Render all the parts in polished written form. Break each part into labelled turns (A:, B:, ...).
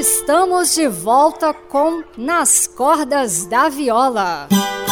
A: Estamos de volta com Nas Cordas da Viola.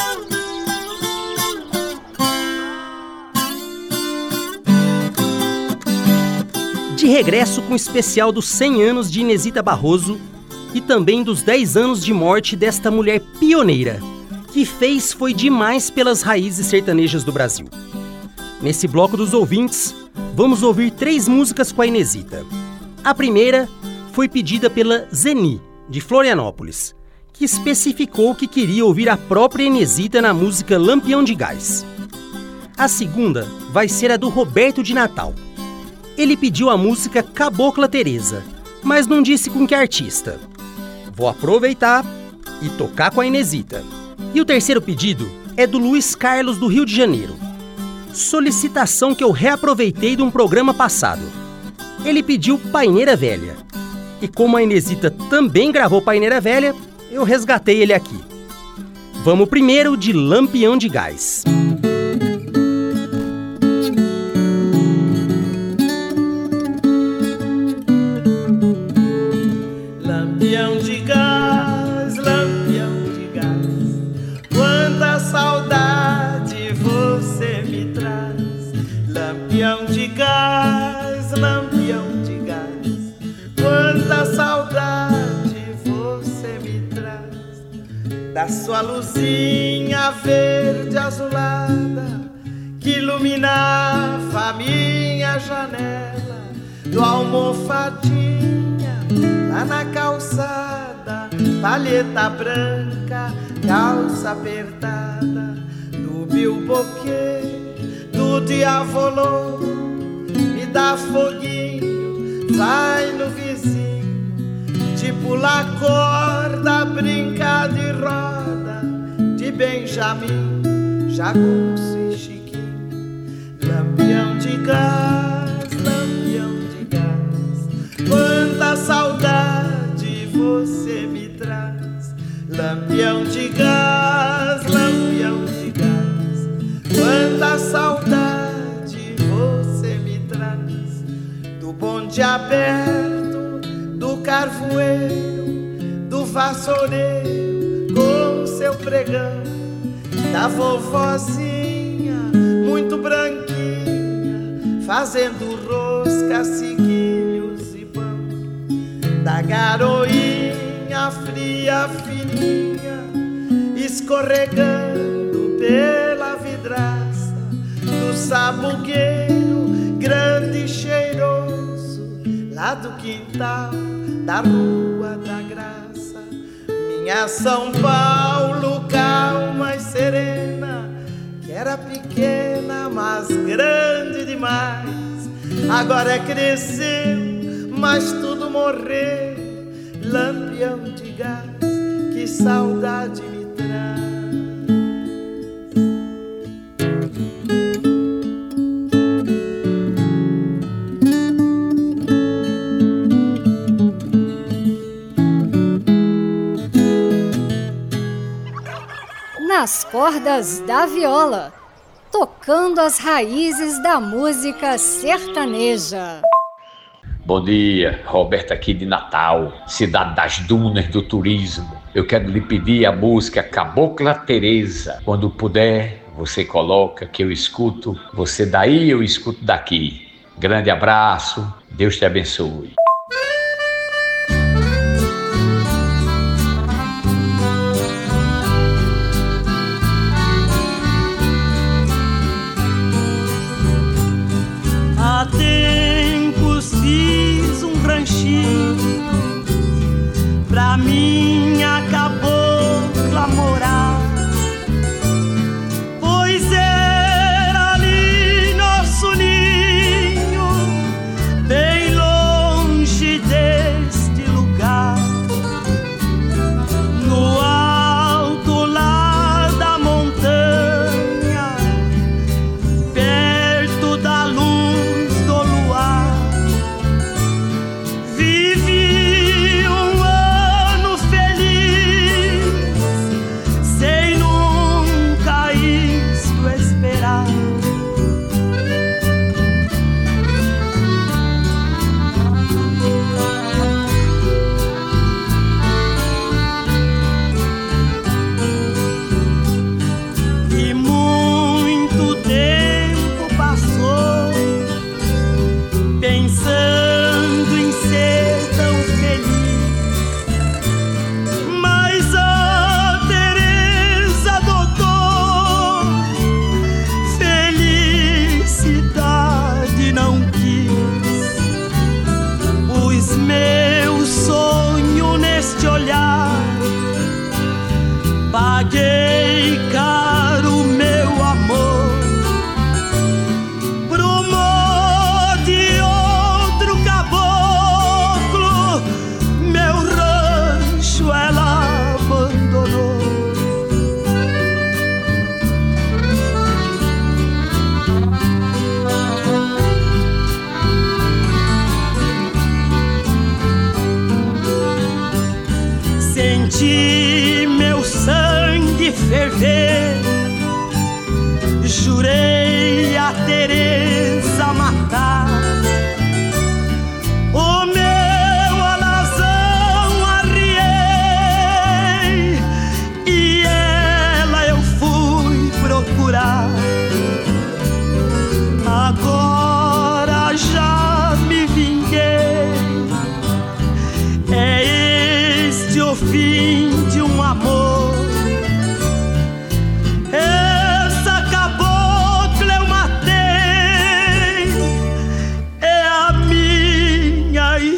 B: De regresso com o especial dos 100 anos de Inesita Barroso e também dos 10 anos de morte desta mulher pioneira, que fez foi demais pelas raízes sertanejas do Brasil. Nesse bloco dos ouvintes, vamos ouvir 3 músicas com a Inesita. A primeira foi pedida pela Zeni, de Florianópolis, que especificou que queria ouvir a própria Inesita na música Lampião de Gás. A segunda vai ser a do Roberto de Natal. Ele pediu a música Cabocla Teresa, mas não disse com que artista. Vou aproveitar e tocar com a Inesita. E o terceiro pedido é do Luiz Carlos, do Rio de Janeiro. Solicitação que eu reaproveitei de um programa passado. Ele pediu Paineira Velha. E como a Inesita também gravou Paineira Velha, eu resgatei ele aqui. Vamos primeiro de Lampião de Gás.
C: Lampião de gás, quanta saudade você me traz. Lampião de gás, quanta saudade você me traz. Da sua luzinha verde azulada que iluminava a minha janela, do almofadinha lá na calçada, palheta branca, calça apertada, do bilboquê, do diavolô, me dá foguinho, vai no vizinho, de pular corda, brincar de roda, de Benjamin, jagunço e Chiquinho. Lampião de gás, quanta saudade você me traz. Lampião de gás, quanta saudade você me traz. Do bonde aberto, do carvoeiro, do vassoureiro com seu pregão, da vovozinha muito branquinha fazendo rosca, seguinhos e pão, da garoinha fria, fininha escorregando pela vidraça, do sabugueiro grande e cheiroso lá do quintal da Rua da Graça. Minha São Paulo calma e serena, que era pequena mas grande demais, agora cresceu mas tudo morreu. Lampião de gás, que saudade me traz.
A: Nas Cordas da Viola, tocando as raízes da música sertaneja.
D: Bom dia, Roberto aqui de Natal, cidade das dunas do turismo. Eu quero lhe pedir a música Cabocla Teresa. Quando puder, você coloca que eu escuto, você daí, eu escuto daqui. Grande abraço, Deus te abençoe.
C: Há tempos fiz um ranchinho pra minha cabocla morar, pois era ali nosso ninho, bem longe deste lugar, no alto lá da montanha, perto da luz do luar, vivi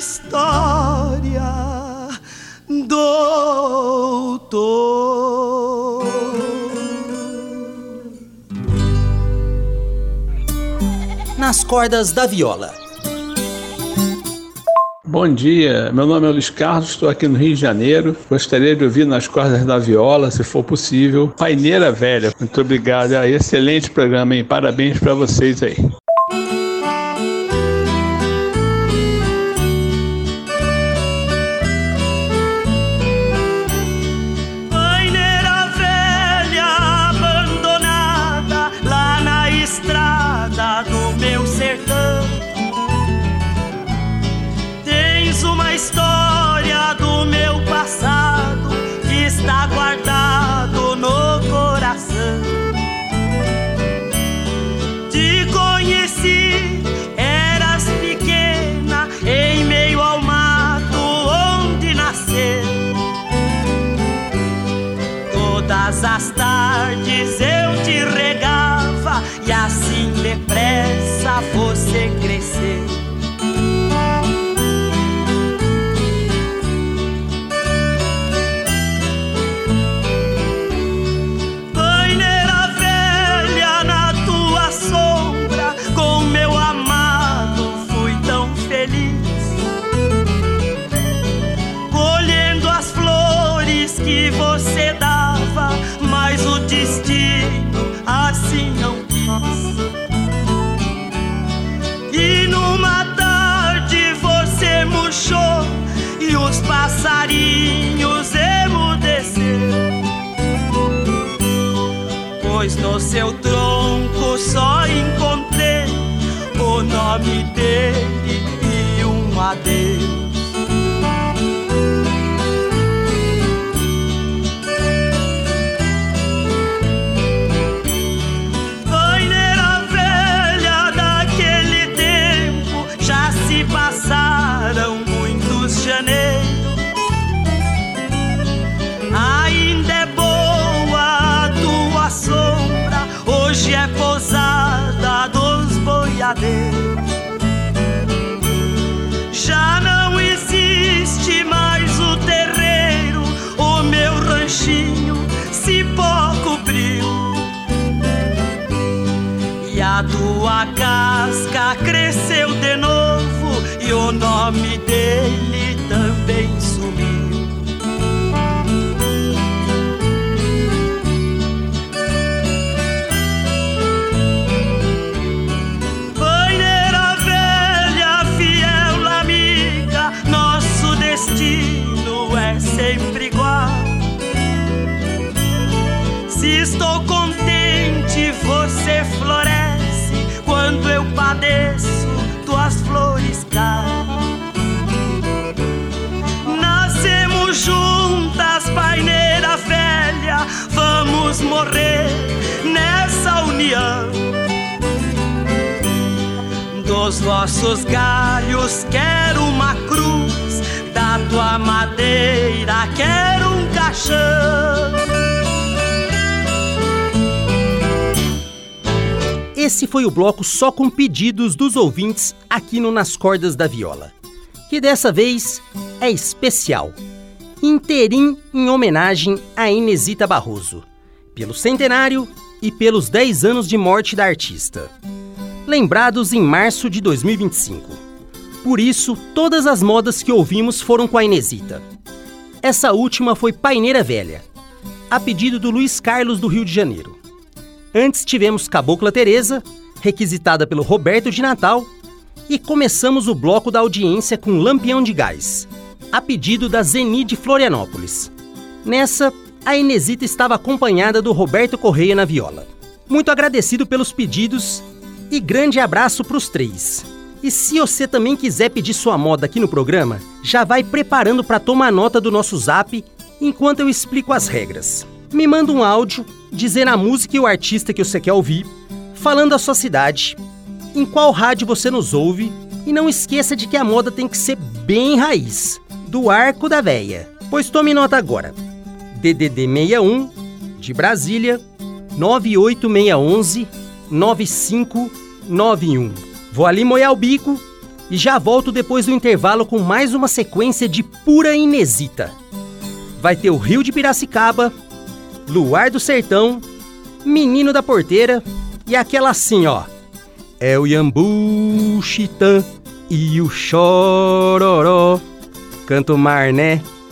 C: história, doutor.
B: Nas cordas da viola.
E: Bom dia, meu nome é Luiz Carlos, estou aqui no Rio de Janeiro. Gostaria de ouvir nas cordas da viola, se for possível, Paineira Velha. Muito obrigado, excelente programa, hein? Parabéns para vocês aí.
C: Paineira velha abandonada lá na estrada do meu sertão. Uma história do meu passado que está guardado no coração. Te conheci, eras pequena, em meio ao mato onde nasceu. Todas as tardes eu te regava e assim depressa você cresceu. Que você dava, mas o destino assim não quis. E numa tarde você murchou e os passarinhos emudeceram, pois no seu tronco só encontrei o nome dele e um adeus. Passaram muitos janeiros, ainda é boa a tua sombra, hoje é pousada dos boiadeiros. Já não existe mais o terreiro, o meu ranchinho cipó cobriu, e a tua casca cresceu de novo e o nome dele também sumiu. Paineira velha, fiel amiga, nosso destino é sempre igual. Se estou contente, você floresce, quando eu padeço, tuas flores caem. Nascemos juntas, paineira velha, vamos morrer nessa união. Dos nossos galhos quero uma cruz, da tua madeira quero um caixão.
B: Esse foi o bloco só com pedidos dos ouvintes aqui no Nas Cordas da Viola, que dessa vez é especial, inteirinho em homenagem a Inesita Barroso, pelo centenário e pelos 10 anos de morte da artista, lembrados em março de 2025. Por isso, todas as modas que ouvimos foram com a Inesita. Essa última foi Paineira Velha, a pedido do Luiz Carlos do Rio de Janeiro. Antes tivemos Cabocla Teresa, requisitada pelo Roberto de Natal, e começamos o bloco da audiência com Lampião de Gás, a pedido da Zeni de Florianópolis. Nessa, a Inesita estava acompanhada do Roberto Correia na viola. Muito agradecido pelos pedidos e grande abraço para os três. E se você também quiser pedir sua moda aqui no programa, já vai preparando para tomar nota do nosso zap enquanto eu explico as regras. Me manda um áudio dizendo a música e o artista que você quer ouvir, falando a sua cidade, em qual rádio você nos ouve, e não esqueça de que a moda tem que ser bem raiz, do Arco da Véia. Pois tome nota agora. DDD 61, de Brasília, 98611 9591. Vou ali molhar o bico e já volto depois do intervalo com mais uma sequência de pura Inesita. Vai ter o Rio de Piracicaba, Luar do Sertão, Menino da Porteira e aquela assim, ó. É o Iambu, Chitã e o Chororó. Canto mar, né?